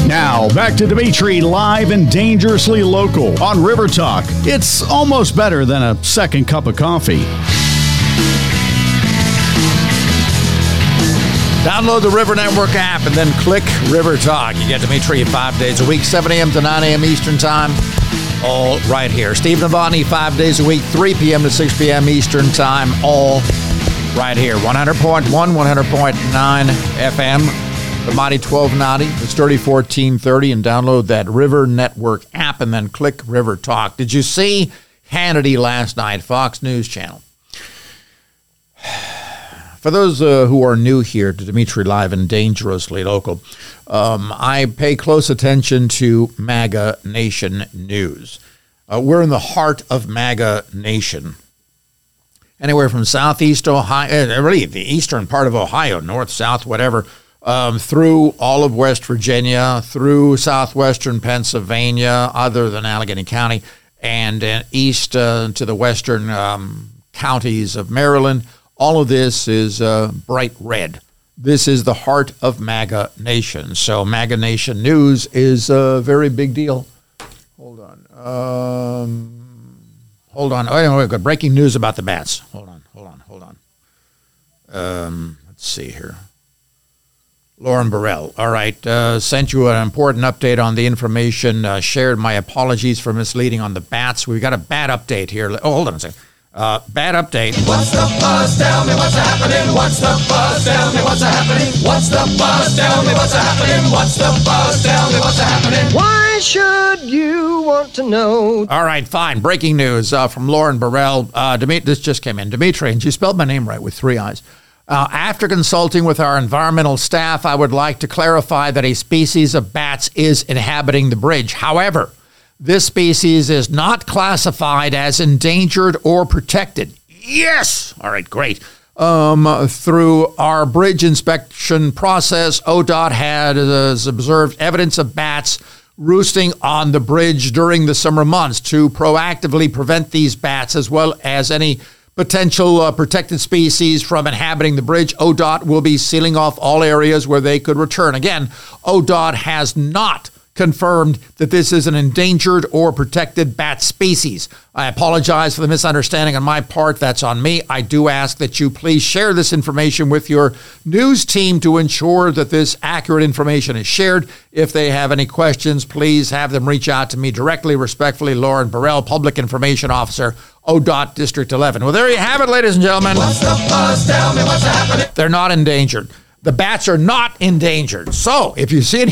Now, back to Dimitri live and dangerously local on River Talk. It's almost better than a second cup of coffee. Download the River Network app and then click River Talk. You get Dimitri 5 days a week, 7 a.m. to 9 a.m. Eastern Time, all right here. Steve Novotny, 5 days a week, 3 p.m. to 6 p.m. Eastern Time, all right here. 100.1, 100.9 FM, the mighty 1290, the sturdy 1430, and download that River Network app and then click River Talk. Did you see Hannity last night, Fox News Channel? For those who are new here to Dimitri Live and Dangerously Local, I pay close attention to MAGA Nation news. We're in the heart of MAGA Nation. Anywhere from southeast Ohio, really the eastern part of Ohio, north, south, whatever, through all of West Virginia, through southwestern Pennsylvania, other than Allegheny County, and east to the western counties of Maryland. All of this is bright red. This is the heart of MAGA Nation. So MAGA Nation news is a very big deal. Hold on. Oh, we've got breaking news about the bats. Hold on. Let's see here. Lauren Burrell. All right. Sent you an important update on the information shared. My apologies for misleading on the bats. We've got a bat update here. Oh, hold on a second. Bad update. What's the buzz? Tell me what's happening. What's the buzz? Tell me what's happening. What's the buzz? Tell me what's happening. What's the buzz? Tell me what's happening. Why should you want to know? All right, fine. Breaking news from Lauren Burrell. This just came in. Dimitri, and she spelled my name right with 3 I's. After consulting with our environmental staff, I would like to clarify that a species of bats is inhabiting the bridge. However, this species is not classified as endangered or protected. Yes! All right, great. Through our bridge inspection process, ODOT has observed evidence of bats roosting on the bridge during the summer months. To proactively prevent these bats, as well as any potential protected species from inhabiting the bridge, ODOT will be sealing off all areas where they could return. Again, ODOT has not confirmed that this is an endangered or protected bat species. I apologize for the misunderstanding on my part. That's on me. I do ask that you please share this information with your news team to ensure that this accurate information is shared. If they have any questions, please have them reach out to me directly. Respectfully, Lauren Burrell, Public Information Officer, ODOT District 11. Well, there you have it, ladies and gentlemen. What's the buzz? Tell me what's happening. They're not endangered. The bats are not endangered. So if you see any...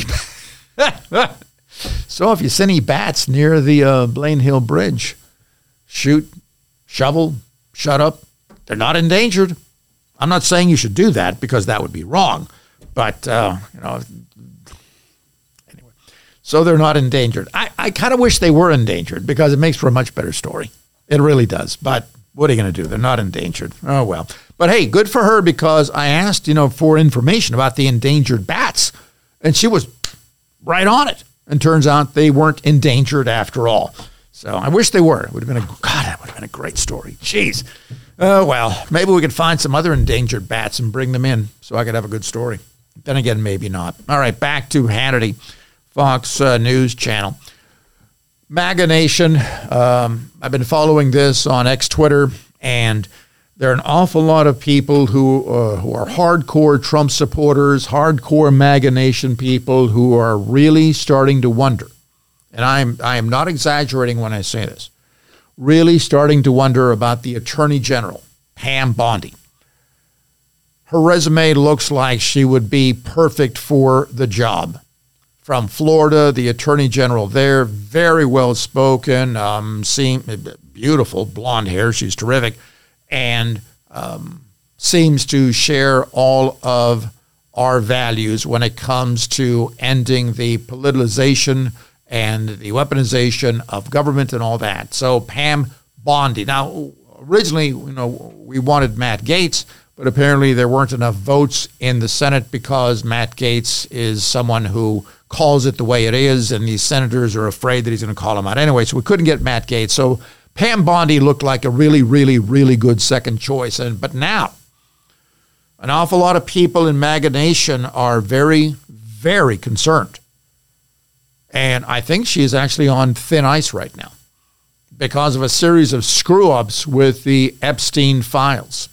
So if you see any bats near the Blaine Hill Bridge, shoot, shovel, shut up. They're not endangered. I'm not saying you should do that because that would be wrong. But, anyway. So they're not endangered. I kind of wish they were endangered because it makes for a much better story. It really does. But what are you going to do? They're not endangered. Oh, well. But, hey, good for her because I asked, for information about the endangered bats. And she was right on it. And turns out they weren't endangered after all. So I wish they were. It would have been that would have been a great story. Jeez. Well, maybe we could find some other endangered bats and bring them in so I could have a good story. Then again, maybe not. All right, back to Hannity, Fox News Channel. MAGA Nation, I've been following this on X Twitter, and there are an awful lot of people who are hardcore Trump supporters, hardcore MAGA Nation people who are really starting to wonder, and I am not exaggerating when I say this, really starting to wonder about the Attorney General, Pam Bondi. Her resume looks like she would be perfect for the job. From Florida, the Attorney General there, very well spoken, beautiful blonde hair, she's terrific. And seems to share all of our values when it comes to ending the politicization and the weaponization of government and all that. So Pam Bondi. Now, originally, we wanted Matt Gaetz, but apparently there weren't enough votes in the Senate because Matt Gaetz is someone who calls it the way it is, and these senators are afraid that he's going to call them out anyway. So we couldn't get Matt Gaetz. So Pam Bondi looked like a really, really, really good second choice. But now, an awful lot of people in MAGA Nation are very, very concerned And I think she is actually on thin ice right now because of a series of screw-ups with the Epstein files.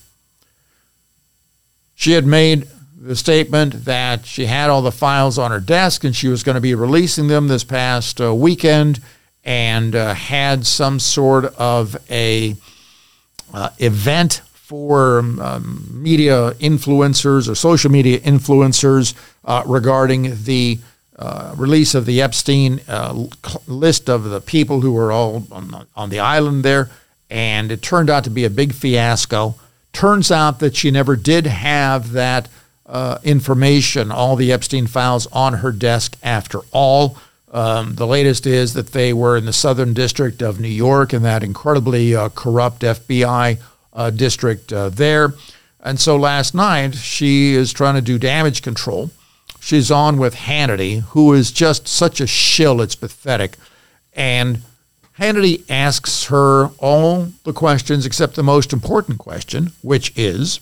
She had made the statement that she had all the files on her desk and she was going to be releasing them this past weekend, and had some sort of a event for media influencers or social media influencers regarding the release of the Epstein list of the people who were all on the island there, and it turned out to be a big fiasco. Turns out that she never did have that information, all the Epstein files, on her desk after all. The latest is that they were in the Southern District of New York, in that incredibly corrupt FBI district there. And so last night, she is trying to do damage control. She's on with Hannity, who is just such a shill, it's pathetic. And Hannity asks her all the questions except the most important question, which is,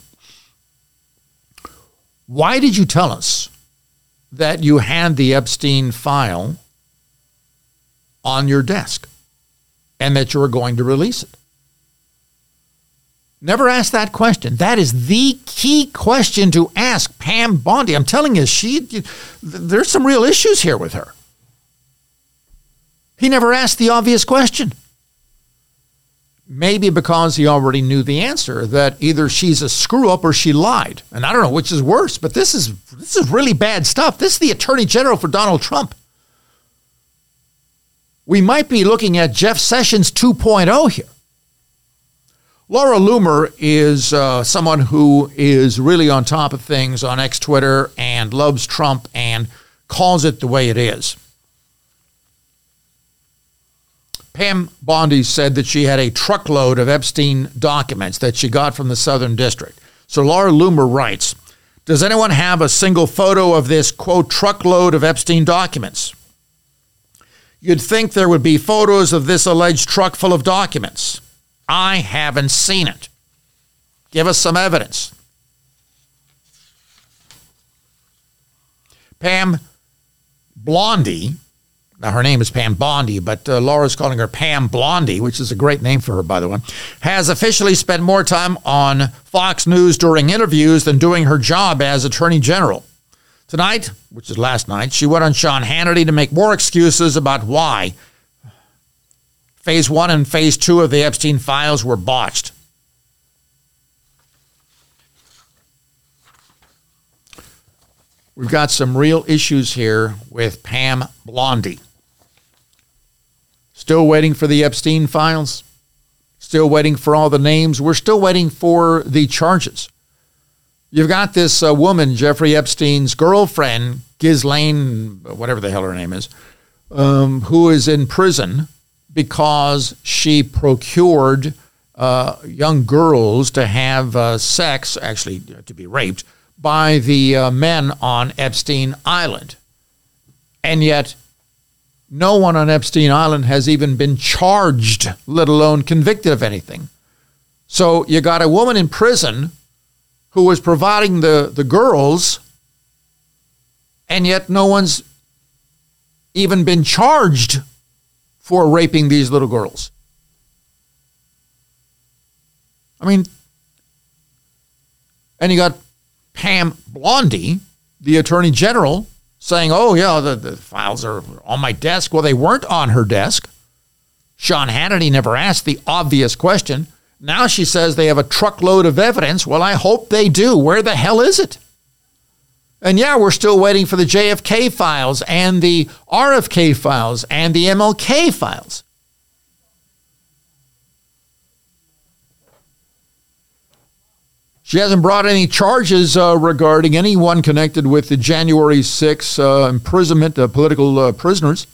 why did you tell us that you had the Epstein file on your desk and that you were going to release it? Never ask that question. That is the key question to ask Pam Bondi. I'm telling you, there's some real issues here with her. He never asked the obvious question. Maybe because he already knew the answer, that either she's a screw-up or she lied. And I don't know which is worse, but this is really bad stuff. This is the Attorney General for Donald Trump. We might be looking at Jeff Sessions 2.0 here. Laura Loomer is someone who is really on top of things on X Twitter and loves Trump and calls it the way it is. Pam Bondi said that she had a truckload of Epstein documents that she got from the Southern District. So Laura Loomer writes, does anyone have a single photo of this, quote, truckload of Epstein documents? You'd think there would be photos of this alleged truck full of documents. I haven't seen it. Give us some evidence. Pam Blondie, now her name is Pam Bondi, but Laura's calling her Pam Blondie, which is a great name for her, by the way, has officially spent more time on Fox News during interviews than doing her job as Attorney General. Tonight, which is last night, she went on Sean Hannity to make more excuses about why Phase 1 and Phase 2 of the Epstein files were botched. We've got some real issues here with Pam Blondie. Still waiting for the Epstein files. Still waiting for all the names. We're still waiting for the charges. You've got this woman, Jeffrey Epstein's girlfriend, Ghislaine, whatever the hell her name is, who is in prison because she procured young girls to have sex, actually to be raped, by the men on Epstein Island. And yet, no one on Epstein Island has even been charged, let alone convicted of anything. So you got a woman in prison who was providing the girls, and yet no one's even been charged for raping these little girls. I mean, and you got Pam Blondie, the Attorney General, saying, oh, yeah, the files are on my desk. Well, they weren't on her desk. Sean Hannity never asked the obvious question. Now she says they have a truckload of evidence. Well, I hope they do. Where the hell is it? And yeah, we're still waiting for the JFK files and the RFK files and the MLK files. She hasn't brought any charges regarding anyone connected with the January 6th imprisonment of political prisoners.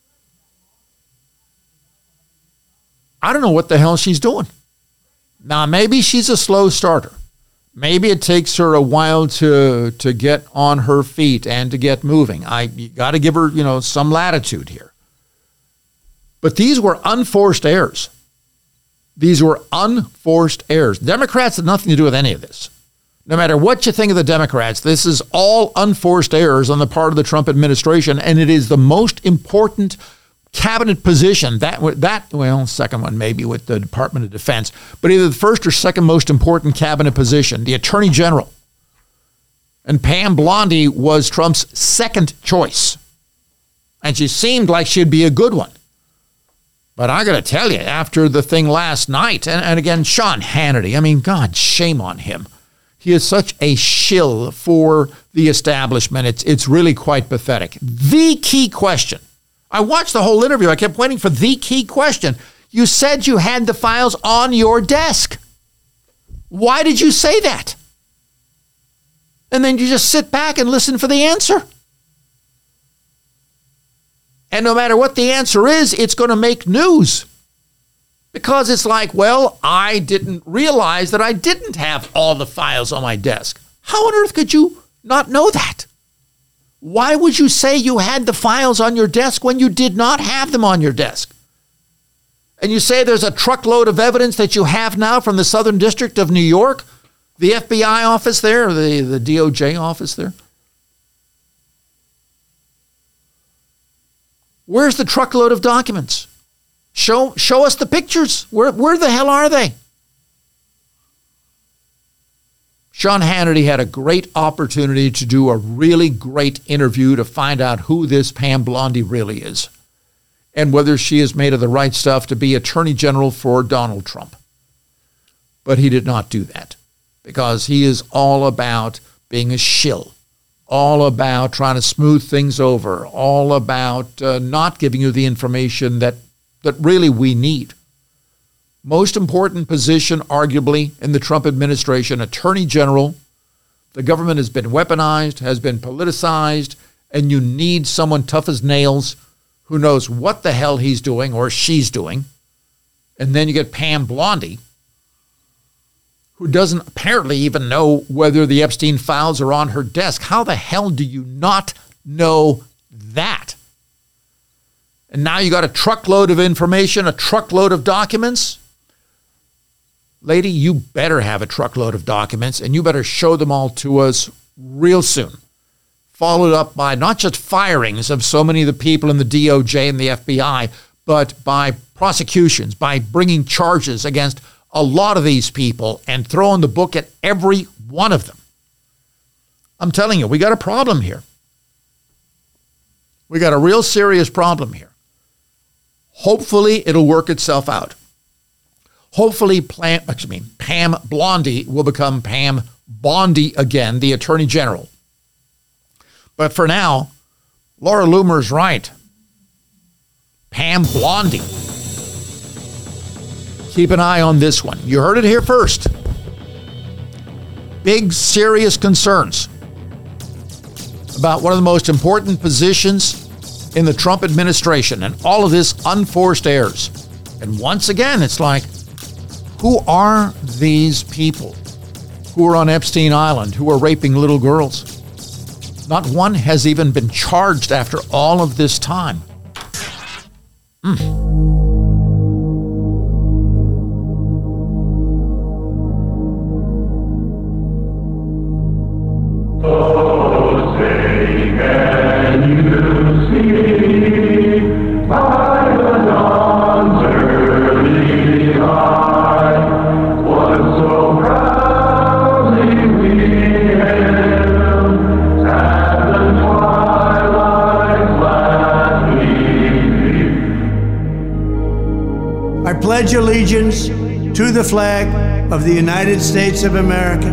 I don't know what the hell she's doing. Now, maybe she's a slow starter. Maybe it takes her a while to get on her feet and to get moving. You got to give her, some latitude here. But these were unforced errors. These were unforced errors. Democrats had nothing to do with any of this. no matter what you think of the Democrats, this is all unforced errors on the part of the Trump administration, and it is the most important cabinet position, second one maybe with the Department of Defense, but either the first or second most important cabinet position, the Attorney General. And Pam Bondi was Trump's second choice. And she seemed like she'd be a good one. But I got to tell you, after the thing last night, and again, Sean Hannity, I mean, God, shame on him. He is such a shill for the establishment. It's really quite pathetic. The key question. I watched the whole interview. I kept waiting for the key question. You said you had the files on your desk. Why did you say that? And then you just sit back and listen for the answer. And no matter what the answer is, it's going to make news. Because it's like, well, I didn't realize that I didn't have all the files on my desk. How on earth could you not know that? Why would you say you had the files on your desk when you did not have them on your desk? And you say there's a truckload of evidence that you have now from the Southern District of New York, the FBI office there, the DOJ office there. Where's the truckload of documents? Show us the pictures. Where the hell are they? Sean Hannity had a great opportunity to do a really great interview to find out who this Pam Bondi really is and whether she is made of the right stuff to be Attorney General for Donald Trump. But he did not do that because he is all about being a shill, all about trying to smooth things over, all about not giving you the information that really we need. Most important position, arguably, in the Trump administration, Attorney General. The government has been weaponized, has been politicized, and you need someone tough as nails who knows what the hell he's doing or she's doing. And then you get Pam Bondi, who doesn't apparently even know whether the Epstein files are on her desk. How the hell do you not know that? And now you got a truckload of information, a truckload of documents. Lady, you better have a truckload of documents, and you better show them all to us real soon. Followed up by not just firings of so many of the people in the DOJ and the FBI, but by prosecutions, by bringing charges against a lot of these people and throwing the book at every one of them. I'm telling you, we got a problem here. We got a real serious problem here. Hopefully, it'll work itself out. Hopefully, Pam Bondi will become Pam Bondi again, the Attorney General. But for now, Laura Loomer's right. Pam Bondi. Keep an eye on this one. You heard it here first. Big, serious concerns about one of the most important positions in the Trump administration and all of this unforced errors. And once again, it's like, who are these people who are on Epstein Island, who are raping little girls? Not one has even been charged after all of this time. I pledge allegiance to the flag of the United States of America.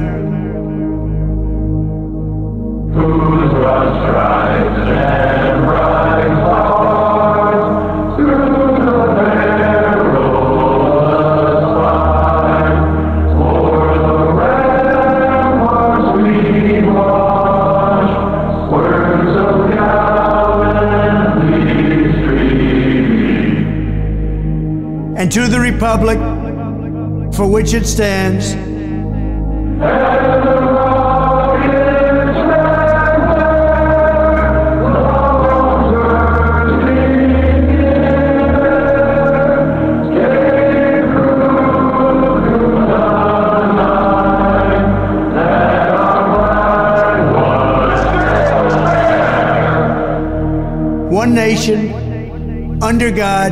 Whose broad stripes and bright stars through the perilous fight, o'er the ramparts we watch, words of gallantry streaming. And to the republic for which it stands, nation, under God,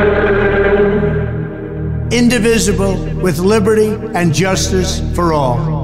indivisible, with liberty and justice for all.